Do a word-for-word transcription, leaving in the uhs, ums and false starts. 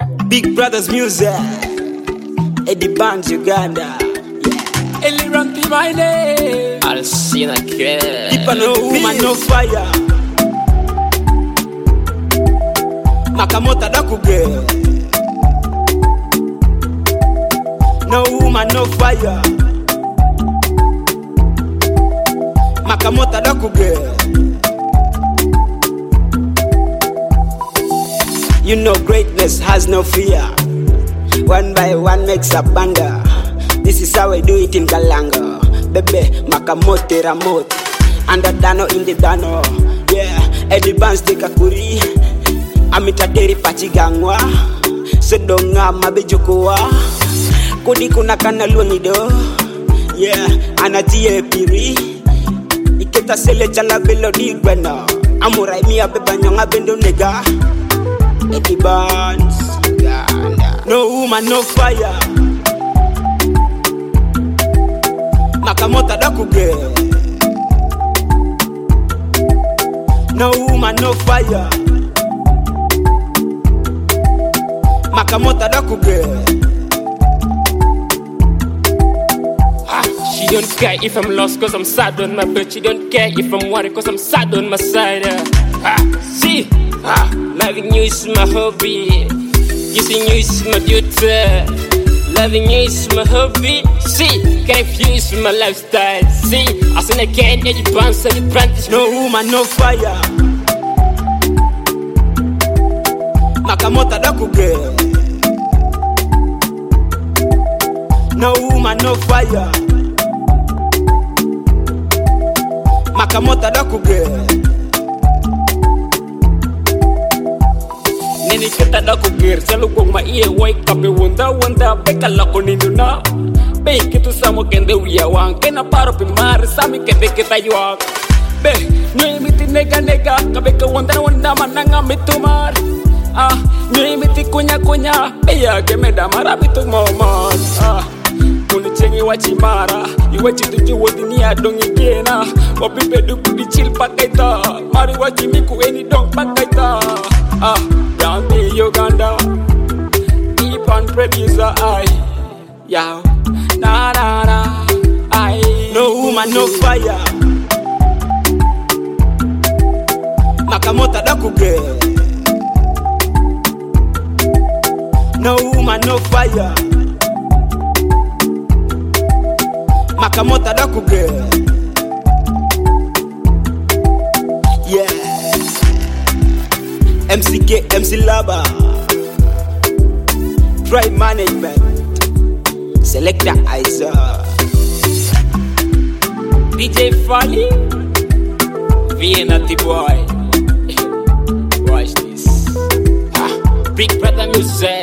Big Brothers Music, Eddie Bands Uganda. Ellie Ranty my name. I'll see you again. Deeper no woman, no fire. Makamota Dakuge. No woman, no fire. Makamota Dakuge. You know greatness has no fear. One by one makes a banda. This is how I do it in Kalanga. Bebe, Makamote Ramote. Under Dano in the Dano. Yeah, Eddie Bands de Kakuri. Amita Deri Pachigangwa. Sedonga Mabejukua. Kodi kuna kana luonido. Yeah, Anatie Piri. Iketa sele chala belo di gwena. Amurai miya beba nyonga bendo nega. Eddie Bands Uganda. No woman, no fire. Makamota Dakuge. No woman, no fire. Makamota Dakuge. Ah, she don't care if I'm lost cause I'm sad on my bed. She don't care if I'm worried cause I'm sad on my side. Ah, see, ah, loving you is my hobby. Kissing you is my duty. Loving you is my hobby. See, confused with my lifestyle. See, I said again, Eddie Bands, Eddie Bands. No woman, no fire. Makamota Dakuge. No woman, no fire. Makamota Dakuge. Nini kita Dakuge. Selalu kong maiye wake up. Wanda wanda beka lako ninduna. Be kitu samo kende uya wang. Kena paro pimar sami kende kita yuak. Be nyoi miti nega nega. Kabeka wanda wanda mananga mitumar. Ah nyoi miti kunya kunya. Be ya keme damara bitu momon. Ah Kuni chengi wachimara. Iwe chitu juwo dunia dongi kena. Wapipe duku di chill pakaita. Mari wachimiku eni dong pakaita. Ah down to Uganda. Deep on producer I. Yow. Na na na, I. No woman, no fire. Makamota Dakuge. No woman, no fire. Makamota Dakuge. Yeah. M C K, M C Laba. Try management. Selector Isa. D J Fally. Vienna the boy. Watch this. Ah, Big Brother Music.